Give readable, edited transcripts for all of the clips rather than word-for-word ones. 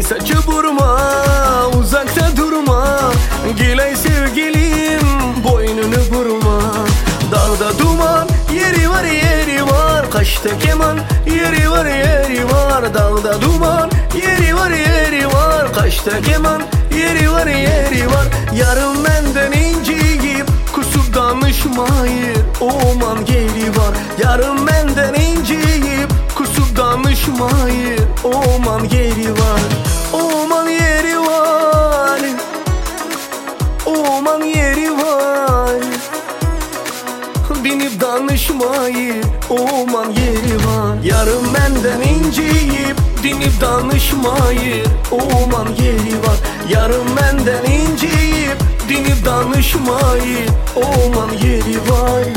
saçı vurma, uzakta durma. Gel sevgilim, boynunu vurma. Dağda duman, yeri var yeri var. Kaşta keman, yeri var yeri var. Dağda duman, yeri var yeri var. Kaşta keman, yeri var yeri var. Yarım benden inciyip kusup danışmayır. Oman geri var. Yarım benden inciyip kusup danışmayır. Oman geri var. Oman yeri var. Oman yeri var. Binip danışmayı, oman yeri var. Yarım benden inciyip dinip danışmayı, oman yeri var. Yarım benden inciyip dinip danışmayı, oman yeri var.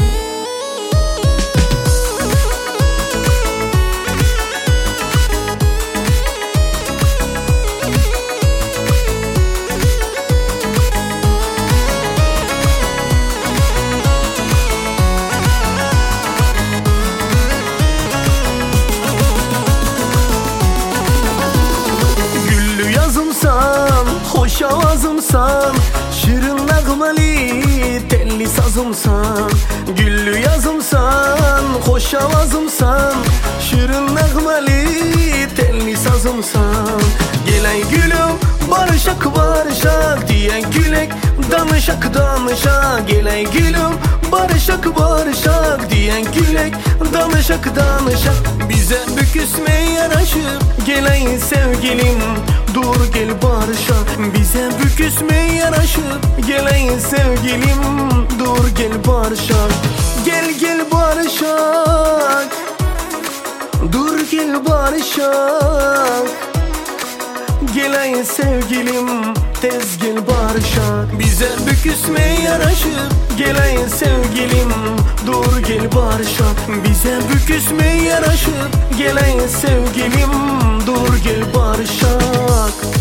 Hoş avazımsan, şirin nağmeli telli sazımsan. Güllü yazımsan, hoş avazımsan, şirin nağmeli telli sazımsan. Geley gülüm, barışak barışak diyen gülek, danışak danışak. Geley gülüm, barışak barışak diyen gülek, danışak danışak. Bize büküsme yaraşıp geley sevgilim, dur gel barışak. Bize büküsme yaraşıp geley sevgilim, dur gel barışak. Gel gel barışak, dur gel barışak. Geley sevgilim, tez gel barışak. Bize büküsme yaraşıp geley sevgilim, dur gel barışak. Bize büküsme yaraşıp geley sevgilim, dur gel barışak.